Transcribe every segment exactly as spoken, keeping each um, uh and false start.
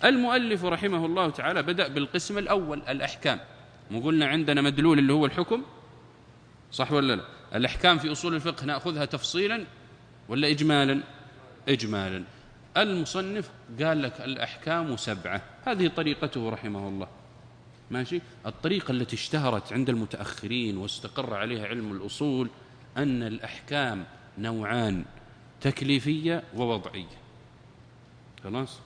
المؤلف رحمه الله تعالى بدأ بالقسم الأول الأحكام، وقلنا عندنا مدلول اللي هو الحكم، صح ولا لا؟ الأحكام في أصول الفقه نأخذها تفصيلا ولا إجمالا؟ إجمالا. المصنف قال لك الأحكام سبعة، هذه طريقته رحمه الله، ماشي. الطريقة التي اشتهرت عند المتأخرين واستقر عليها علم الأصول أن الأحكام نوعان، تكليفية ووضعية. خلاص؟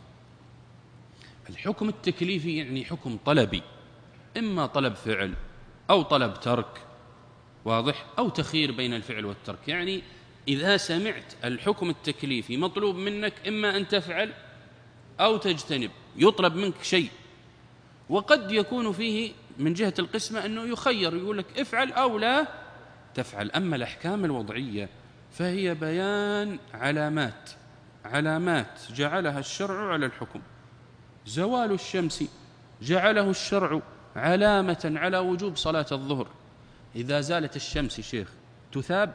الحكم التكليفي يعني حكم طلبي، إما طلب فعل أو طلب ترك، واضح، أو تخيير بين الفعل والترك. يعني إذا سمعت الحكم التكليفي مطلوب منك إما أن تفعل أو تجتنب، يطلب منك شيء، وقد يكون فيه من جهة القسمة أنه يخير، يقول لك افعل أو لا تفعل. أما الأحكام الوضعية فهي بيان علامات علامات جعلها الشرع على الحكم. زوال الشمس جعله الشرع علامة على وجوب صلاة الظهر. إذا زالت الشمس شيخ تثاب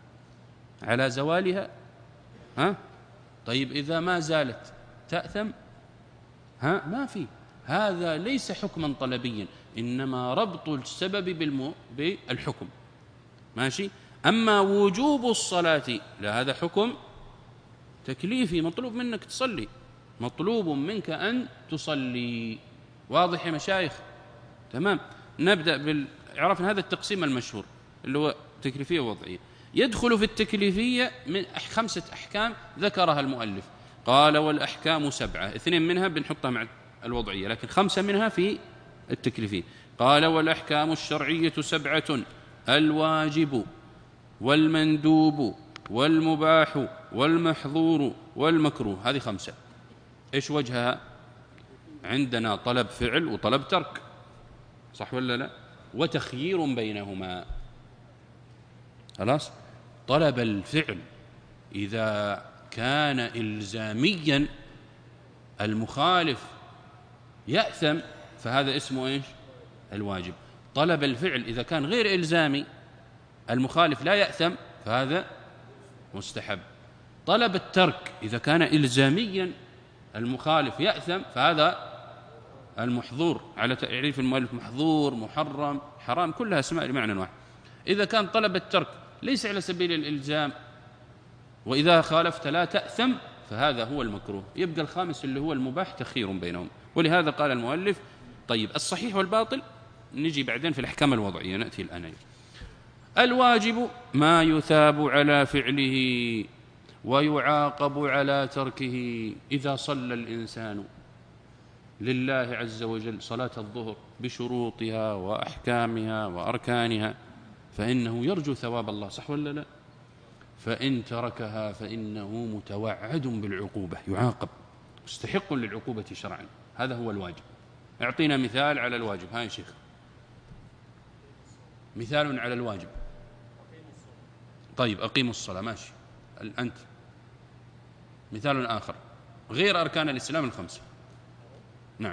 على زوالها؟ ها؟ طيب إذا ما زالت تأثم؟ ها؟ ما في. هذا ليس حكما طلبيا، إنما ربط السبب بالمو... بالحكم، ماشي. أما وجوب الصلاة لا، هذا حكم تكليفي، مطلوب منك تصلي، مطلوب منك أن تصلي. واضح يا مشايخ؟ تمام. نبدأ بال... عرفنا هذا التقسيم المشهور اللي هو تكليفية ووضعية. يدخل في التكليفية من خمسة أحكام ذكرها المؤلف، قال والأحكام سبعة، اثنين منها بنحطها مع الوضعية، لكن خمسة منها في التكليفية. قال والأحكام الشرعية سبعة: الواجب والمندوب والمباح والمحظور والمكروه. هذه خمسة. إيش وجهها؟ عندنا طلب فعل وطلب ترك، صح ولا لا؟ وتخيير بينهما. خلاص؟ طلب الفعل إذا كان إلزاميا المخالف يأثم فهذا اسمه إيش؟ الواجب. طلب الفعل إذا كان غير إلزامي المخالف لا يأثم فهذا مستحب. طلب الترك إذا كان إلزاميا المخالف يأثم فهذا المحظور، على تعريف المؤلف: محظور، محرم، حرام، كلها اسماء لمعنى واحد. إذا كان طلب الترك ليس على سبيل الإلزام وإذا خالفت لا تأثم فهذا هو المكروه. يبقى الخامس اللي هو المباح تخير بينهم. ولهذا قال المؤلف: طيب الصحيح والباطل نجي بعدين في الأحكام الوضعية، نأتي الآن. الواجب ما يثاب على فعله ويعاقب على تركه. إذا صلى الإنسان لله عز وجل صلاة الظهر بشروطها وأحكامها وأركانها فإنه يرجو ثواب الله، صح ولا لا؟ فإن تركها فإنه متوعد بالعقوبة، يعاقب، مستحق للعقوبة شرعا. هذا هو الواجب. اعطينا مثال على الواجب. ها يا شيخ، مثال على الواجب. طيب أقيموا الصلاة، ماشي. أنت مثال آخر غير أركان الإسلام الخمسة. نعم.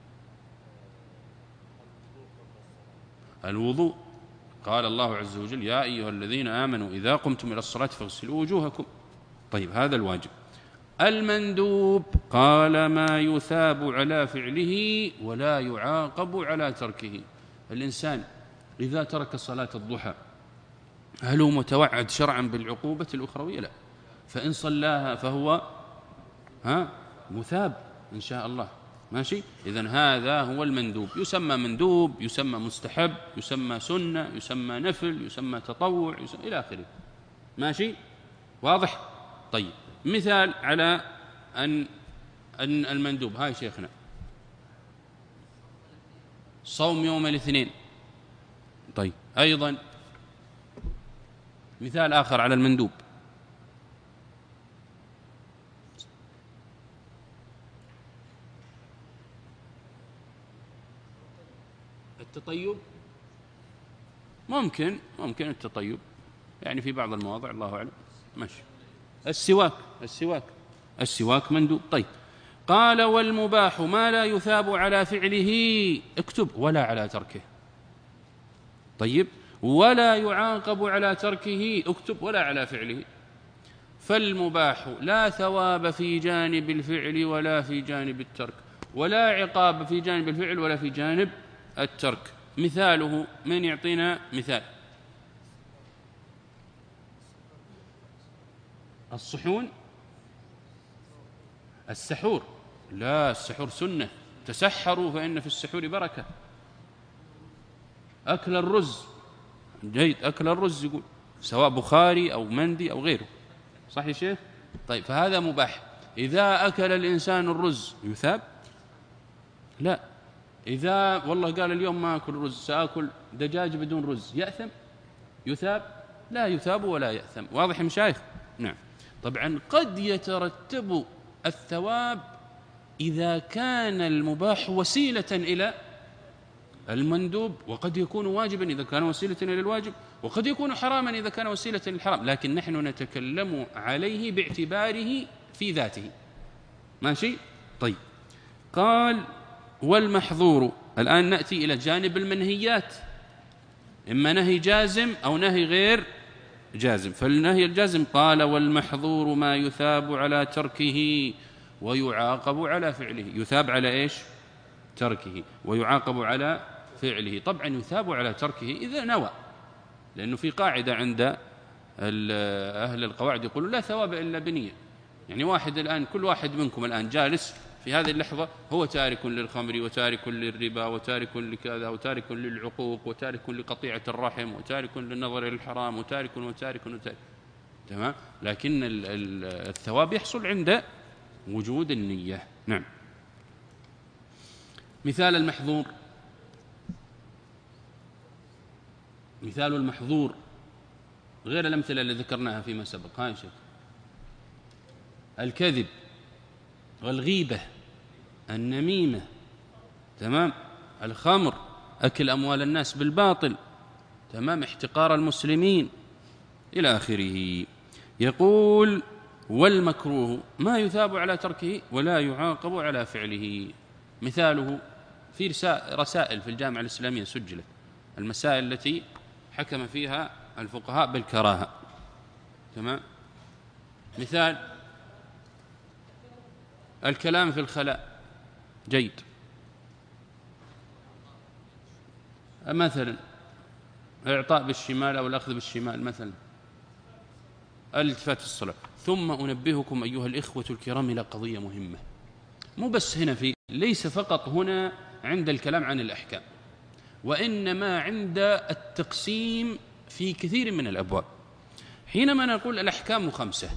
الوضوء، قال الله عز وجل: يا أيها الذين آمنوا إذا قمتم إلى الصلاة فاغسلوا وجوهكم. طيب هذا الواجب. المندوب قال ما يثاب على فعله ولا يعاقب على تركه. الإنسان إذا ترك صلاة الضحى هل هو متوعد شرعا بالعقوبة الأخروية؟ لا. فإن صلاها فهو ها مثاب إن شاء الله، ماشي. إذن هذا هو المندوب. يسمى مندوب، يسمى مستحب، يسمى سنة، يسمى نفل، يسمى تطوع، يسمى إلى آخره، ماشي. واضح؟ طيب مثال على أن أن المندوب. هاي شيخنا: صوم يوم الاثنين. طيب أيضا مثال آخر على المندوب: التطيب. ممكن ممكن التطيب يعني في بعض المواضع، الله أعلم، ماشي. السواك السواك السواك مندوب. طيب قال والمباح ما لا يثاب على فعله، اكتب، ولا على تركه. طيب ولا يعاقب على تركه، اكتب، ولا على فعله. فالمباح لا ثواب في جانب الفعل ولا في جانب الترك، ولا عقاب في جانب الفعل ولا في جانب الترك. مثاله، من يعطينا مثال؟ الصحون، السحور، لا السحور سنة، تسحروا فإن في السحور بركة. أكل الرز، جيد، أكل الرز يقول سواء بخاري أو مندي أو غيره، صح يا شيخ؟ طيب فهذا مباح. إذا أكل الإنسان الرز يثاب؟ لا. إذا والله قال اليوم ما أكل رز، سأكل دجاج بدون رز، يأثم؟ يثاب؟ لا يثاب ولا يأثم. واضح يا مشايخ؟ نعم. طبعا قد يترتب الثواب إذا كان المباح وسيلة إلى المندوب، وقد يكون واجبا إذا كان وسيلة إلى الواجب، وقد يكون حراما إذا كان وسيلة للحرام، لكن نحن نتكلم عليه باعتباره في ذاته. ماشي؟ طيب. قال والمحظور. الآن نأتي إلى جانب المنهيات، إما نهي جازم أو نهي غير جازم. فالنهي الجازم قال والمحظور ما يثاب على تركه ويعاقب على فعله. يثاب على إيش؟ تركه، ويعاقب على فعله. طبعا يثاب على تركه إذا نوى، لأنه في قاعدة عند أهل القواعد يقولون لا ثواب إلا بنية. يعني واحد الآن، كل واحد منكم الآن جالس في هذه اللحظة هو تارك للخمر وتارك للربا وتارك لكذا وتارك للعقوق وتارك لقطيعة الرحم وتارك للنظر إلى الحرام وتارك وتارك وتارك، تمام؟ لكن الثواب يحصل عند وجود النية. نعم. مثال المحظور، مثال المحظور غير الأمثلة اللي ذكرناها فيما سبق. هاي شيء: الكذب والغيبة، النميمة، تمام، الخمر، أكل أموال الناس بالباطل، تمام، احتقار المسلمين إلى آخره. يقول والمكروه ما يثاب على تركه ولا يعاقب على فعله. مثاله في رسائل في الجامعة الإسلامية سجلت، المسائل التي حكم فيها الفقهاء بالكراهة، تمام. مثال الكلام في الخلاء، جيد. مثلا الإعطاء بالشمال أو الأخذ بالشمال، مثلا الالتفات في الصلاة. ثم أنبهكم أيها الإخوة الكرام إلى قضية مهمة، مو بس هنا في، ليس فقط هنا عند الكلام عن الأحكام، وإنما عند التقسيم في كثير من الأبواب. حينما نقول الأحكام خمسة،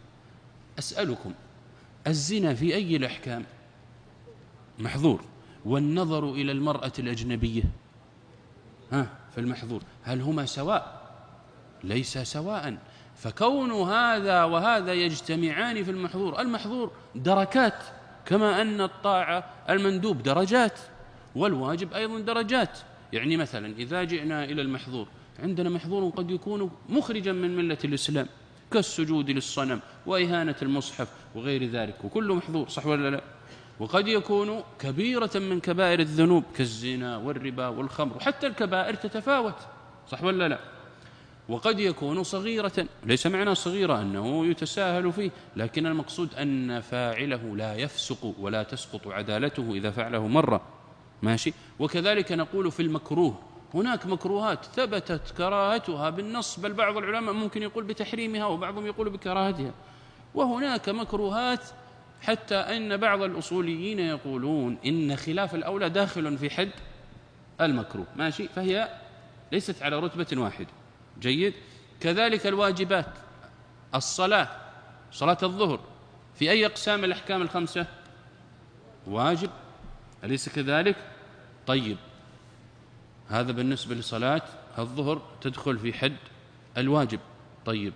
أسألكم الزنا في أي الأحكام محظور؟ والنظر إلى المرأة الأجنبية ها في المحظور، هل هما سواء؟ ليس سواء. فكون هذا وهذا يجتمعان في المحظور، المحظور دركات، كما أن الطاعة المندوب درجات والواجب أيضا درجات. يعني مثلا إذا جئنا إلى المحظور، عندنا محظور قد يكون مخرجا من ملة الإسلام كالسجود للصنم وإهانة المصحف وغير ذلك، وكله محظور، صح ولا لا؟ وقد يكون كبيرة من كبائر الذنوب كالزنا والربا والخمر، وحتى الكبائر تتفاوت، صح ولا لا؟ وقد يكون صغيرة، ليس معنى صغيرة أنه يتساهل فيه، لكن المقصود أن فاعله لا يفسق ولا تسقط عدالته إذا فعله مرة، ماشي. وكذلك نقول في المكروه، هناك مكروهات ثبتت كراهتها بالنص، بل بعض العلماء ممكن يقول بتحريمها وبعضهم يقول بكراهتها. وهناك مكروهات حتى أن بعض الأصوليين يقولون إن خلاف الأولى داخل في حد المكروه، ماشي، فهي ليست على رتبة واحدة، جيد. كذلك الواجبات، الصلاة، صلاة الظهر في أي أقسام الأحكام الخمسة؟ واجب، أليس كذلك؟ طيب، هذا بالنسبة لصلاة الظهر تدخل في حد الواجب. طيب،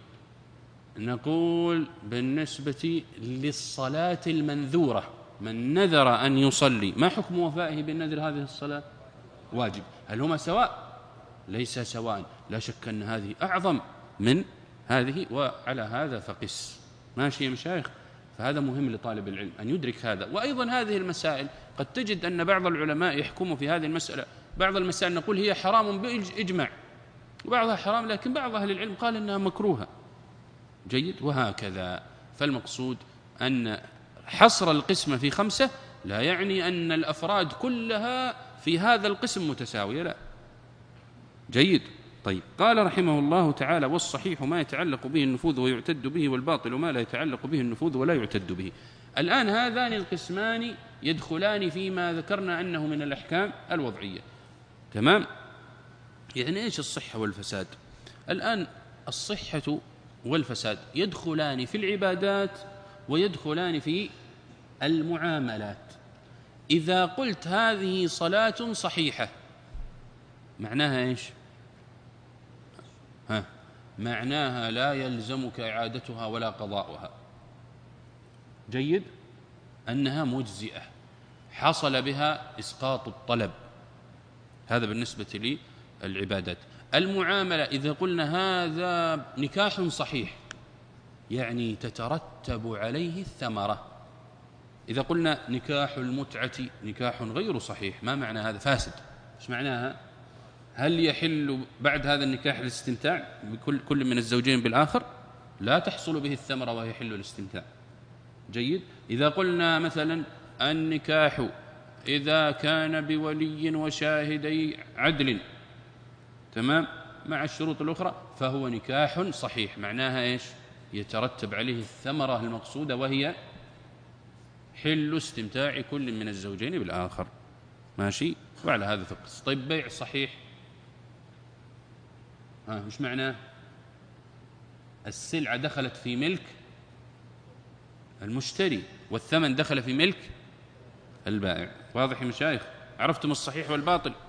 نقول بالنسبة للصلاة المنذورة، من نذر أن يصلي، ما حكم وفائه بالنذر هذه الصلاة؟ واجب. هل هما سواء؟ ليس سواء، لا شك أن هذه أعظم من هذه، وعلى هذا فقس، ماشي يا مشايخ. فهذا مهم لطالب العلم أن يدرك هذا. وأيضا هذه المسائل قد تجد أن بعض العلماء يحكموا في هذه المسألة، بعض المسائل نقول هي حرام بإجماع وبعضها حرام، لكن بعض أهل العلم قال أنها مكروهة، جيد. وهكذا. فالمقصود أن حصر القسمة في خمسة لا يعني أن الأفراد كلها في هذا القسم متساوية، لا. جيد. طيب، قال رحمه الله تعالى: والصحيح ما يتعلق به النفوذ ويعتد به، والباطل ما لا يتعلق به النفوذ ولا يعتد به. الآن هذان القسمان يدخلان فيما ذكرنا أنه من الأحكام الوضعية. تمام؟ يعني إيش الصحة والفساد؟ الآن الصحة والفساد يدخلان في العبادات ويدخلان في المعاملات. إذا قلت هذه صلاة صحيحة معناها إيش؟ ها، معناها لا يلزمك إعادتها ولا قضاؤها. جيد. أنها مجزئة حصل بها إسقاط الطلب. هذا بالنسبة للعبادات. المعاملة إذا قلنا هذا نكاح صحيح يعني تترتب عليه الثمرة. إذا قلنا نكاح المتعة نكاح غير صحيح، ما معنى هذا؟ فاسد. إيش معناها؟ هل يحل بعد هذا النكاح الاستمتاع بكل كل من الزوجين بالآخر؟ لا تحصل به الثمرة ويحل الاستمتاع. جيد. إذا قلنا مثلا النكاح إذا كان بولي وشاهدي عدل، تمام، مع الشروط الأخرى، فهو نكاح صحيح. معناها إيش؟ يترتب عليه الثمرة المقصودة وهي حل استمتاع كل من الزوجين بالآخر. ماشي. وعلى هذا فقس. طيب، بيع صحيح، ها وش معناه؟ السلعة دخلت في ملك المشتري والثمن دخل في ملك البائع. واضح يا مشايخ؟ عرفتم الصحيح والباطل؟